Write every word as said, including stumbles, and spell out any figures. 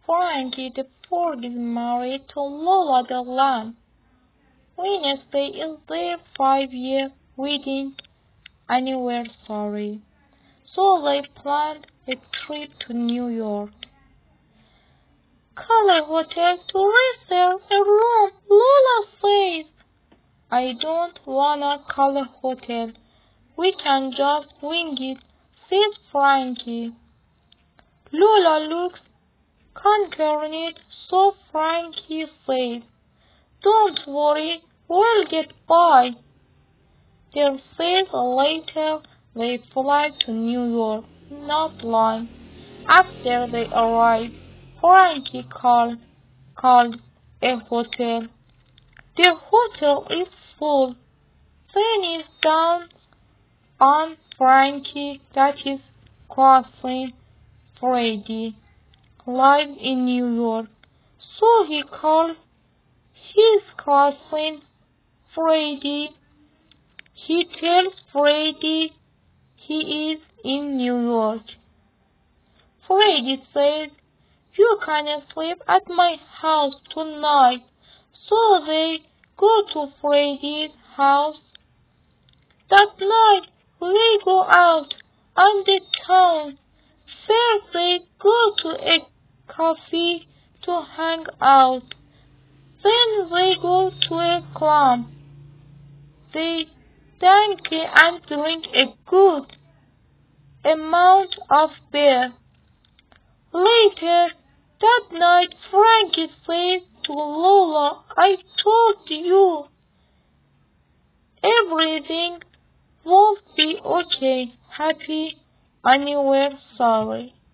Frankie the Frog is married to Lola the Lamb. Wednesday is their five-year wedding anniversary, so they planned a trip to New York. Call a hotel to reserve a room, Lola says. I don't wanna call a hotel. We can just wing it, says Frankie. Lola looks concerned, so Frankie says, Don't worry, we'll get by. They says later they fly to New York, not long. After they arrive, Frankie called, called a hotel. The hotel is full. Then is down on Frankie, that is cousin Freddie, lives in New York. So he calls his cousin Freddie. He tells Freddie he is in New York. Freddie says, You can sleep at my house tonight. So they go to Freddie's house. That night they go out on the town. First they go to a cafe to hang out. Then they go to a club. They drink and drink a good amount of beer. Later that night Frankie says to Lola, I told you everything will be okay. Happy anniversary.